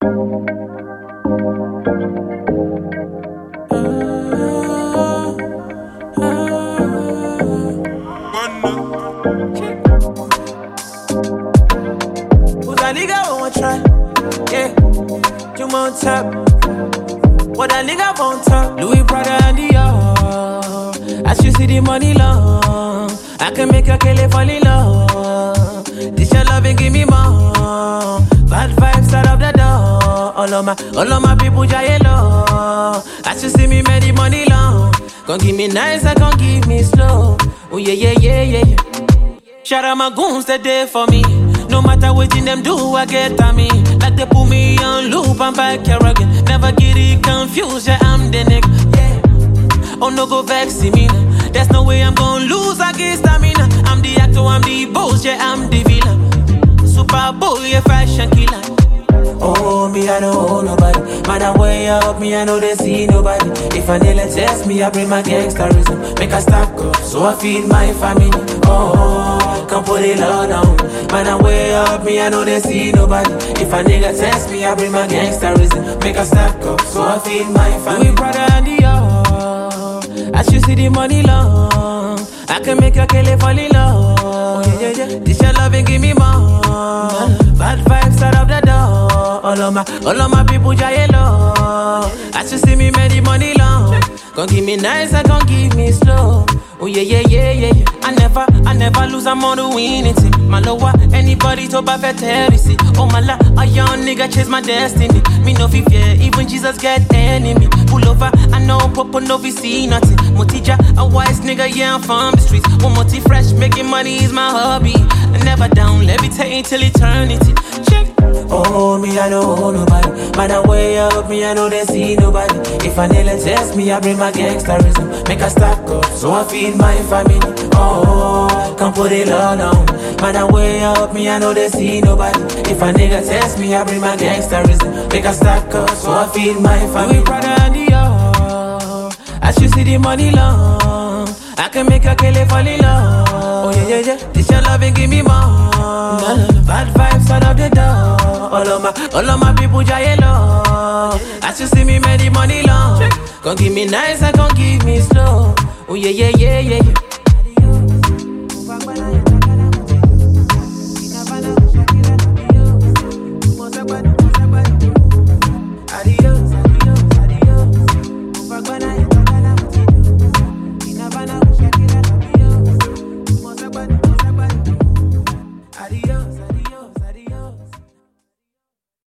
Who's a nigga won't try? Yeah, you won't tap. What a nigga won't talk. Louis Prada and Dior. As you see the money long, I can make a kill it fall in love. This your love and give me more. Bad vibes out of the door. All of my people jay low. As you see me make the money long. Gon' give me nice and gon' give me slow. Oh yeah, yeah, yeah, yeah, yeah. Shout out my goons that there for me. No matter what in them do, I get on me. Like they put me on loop, I'm back here again. Never get it confused, yeah, I'm the nigga. Yeah. Oh, no, go vex me. There's no way I'm gonna lose against stamina. I'm the actor, I'm the boss, yeah, I'm the villain. Super Bowl, yeah, fashion killer. Oh, me, I don't owe nobody. Man, I way up, me, I know they see nobody. If I nearly test me, I bring my gangsterism. Make a stack up, so I feed my family. Oh, come put it low down. Man, I way up, me, I know they see nobody. If a nigga test me, I bring my gangsterism. Make a stack up, so I feed my family. We Prada and Dior. As you see the money long, I can make a kill it fall in love. Oh, yeah, yeah, yeah. This your love and give me more. Bad vibes out of the door. All of my people jay low. As you see me make the money long. Gon' give me nice and gon' give me slow. Oh yeah, yeah, yeah, yeah, yeah. I never lose, I'm on the winning team. My lower, anybody to perfect heresy. Oh my la, a young nigga chase my destiny. Me no fear, even Jesus get enemy. Pull over, I know Popo no be see nothing. Motija, a wise nigga, yeah, I'm from the streets. One moti fresh, making money is my hobby. I never down, levitating till eternity. Check. Oh, me, I don't owe nobody. Man, I way up, me, I know they see nobody. If I nearly test me, I bring my gangsterism. Make a stack up, so I feed my family. Oh, come put it low down. Man, I way up, me, I know they see nobody. If a nigga test me, I bring my gangsterism. Make a stack up, so I feed my family. We Prada and Dior. As you see the money long, I can make a kill it fall in love. Oh yeah, yeah, yeah. This your love and give me more. Bad vibes out of the door. All of my people jay low. As you see me make the money long. Gon' give me nice and gon' give me slow. Oh yeah, yeah, yeah, yeah, yeah.